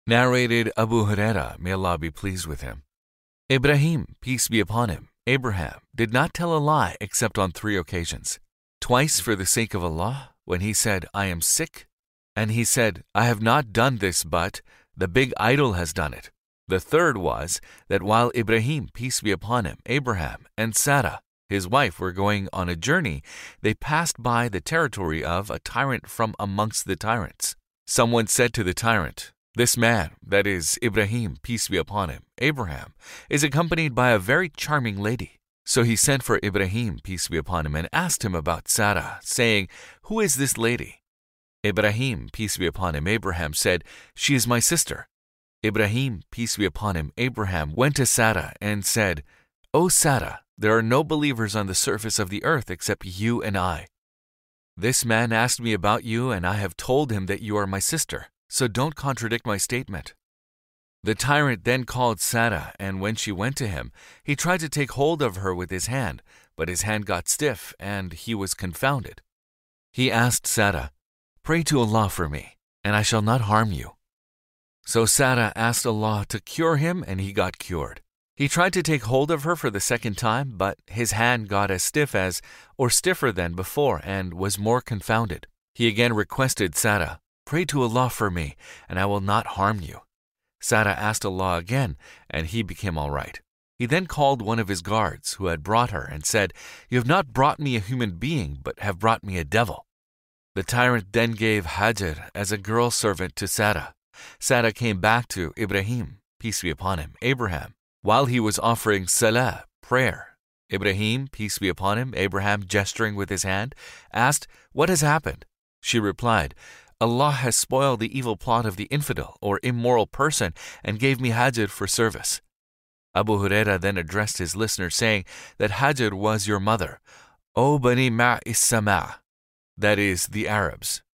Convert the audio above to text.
Narrated Abu Huraira, may Allah be pleased with him. Ibrahim, peace be upon him, Abraham, did not tell a lie except on 3 occasions. Twice for the sake of Allah, when he said, I am sick, and he said, I have not done this, but the big idol has done it. The third was that while Ibrahim, peace be upon him, Abraham, and Sarah, his wife, were going on a journey, they passed by the territory of a tyrant from amongst the tyrants. Someone said to the tyrant, This man, that is Ibrahim, peace be upon him, Abraham, is accompanied by a very charming lady. So he sent for Ibrahim, peace be upon him, and asked him about Sarah, saying, Who is this lady? Ibrahim, peace be upon him, Abraham said, She is my sister. Ibrahim, peace be upon him, Abraham, went to Sarah and said, O Sarah, there are no believers on the surface of the earth except you and I. This man asked me about you, and I have told him that you are my sister, so don't contradict my statement. The tyrant then called Sarah, and when she went to him, he tried to take hold of her with his hand, but his hand got stiff, and he was confounded. He asked Sarah, Pray to Allah for me, and I shall not harm you. So Sarah asked Allah to cure him, and he got cured. He tried to take hold of her for the second time, but his hand got as stiff as, or stiffer than before, and was more confounded. He again requested Sarah, Pray to Allah for me, and I will not harm you. Sarah asked Allah again, and he became all right. He then called one of his guards, who had brought her, and said, You have not brought me a human being, but have brought me a devil. The tyrant then gave Hajar as a girl servant to Sarah. Sarah came back to Ibrahim, peace be upon him, Abraham, while he was offering salah, prayer. Ibrahim, peace be upon him, Abraham, gesturing with his hand, asked, What has happened? She replied, Allah has spoiled the evil plot of the infidel or immoral person and gave me Hajar for service. Abu Huraira then addressed his listener, saying that Hajar was your mother, O Bani Ma'is Sama', that is, the Arabs.